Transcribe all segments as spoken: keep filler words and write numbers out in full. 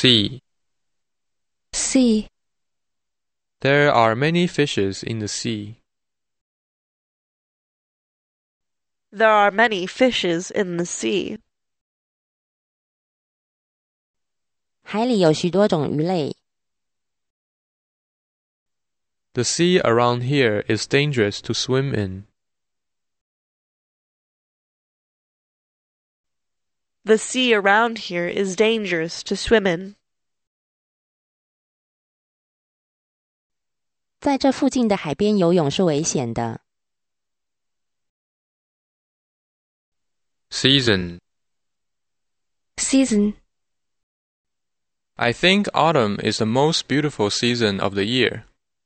Sea. Sea. There are many fishes in the sea. There are many fishes in the sea. 海里有许多种鱼类。 The sea around here is dangerous to swim in. The sea around here is dangerous to swim in. 在这附近的海边游泳是危险的。 Season. Season. I think autumn is the most beautiful season of the year.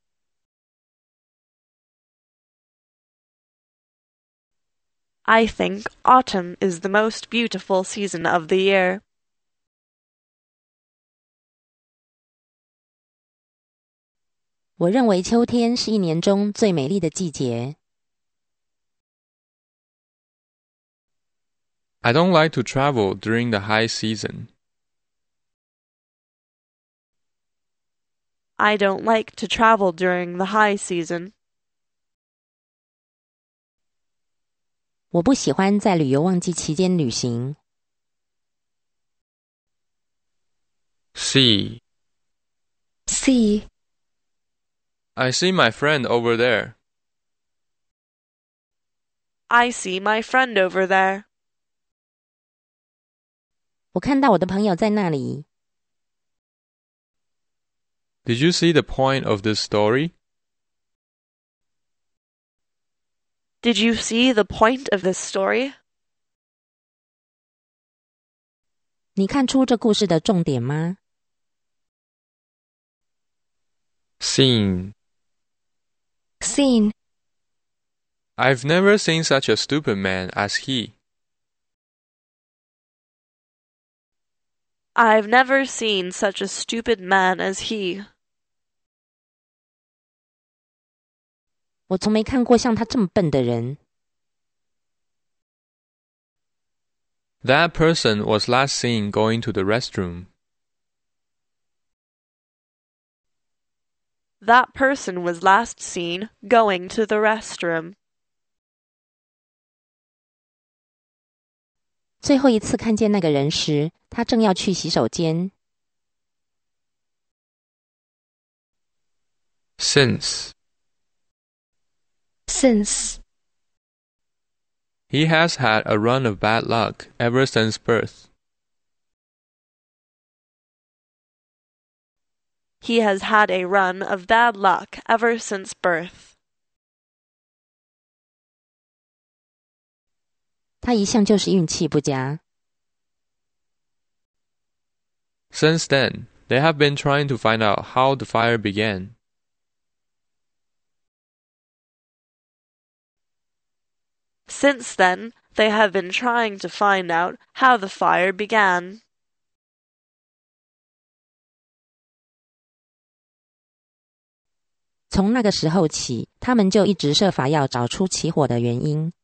I think autumn is the most beautiful season of the year. 我认为秋天是一年中最美丽的季节。 I don't like to travel during the high season. I don't like to travel during the high season. 我不喜欢在旅游旺季期间旅行。 Sea. Sea. I see my friend over there. I see my friend over there. 我看到我的朋友在那里。 Did you see the point of this story? Did you see the point of this story? 你看出这故事的重点吗？ Scene. Scene. I've never seen such a stupid man as he. I've never seen such a stupid man as he. 我从没看过像他这么笨的人。 That person was last seen going to the restroom. That person was last seen going to the restroom. 最后一次看见那个人时，他正要去洗手间。 Since. Since. He has had a run of bad luck ever since birth. He has had a run of bad luck ever since birth. 他一向就是运气不佳。 Since then, they have been trying to find out how the fire began. Since then, they have been trying to find out how the fire began. 从那个时候起，他们就一直设法要找出起火的原因。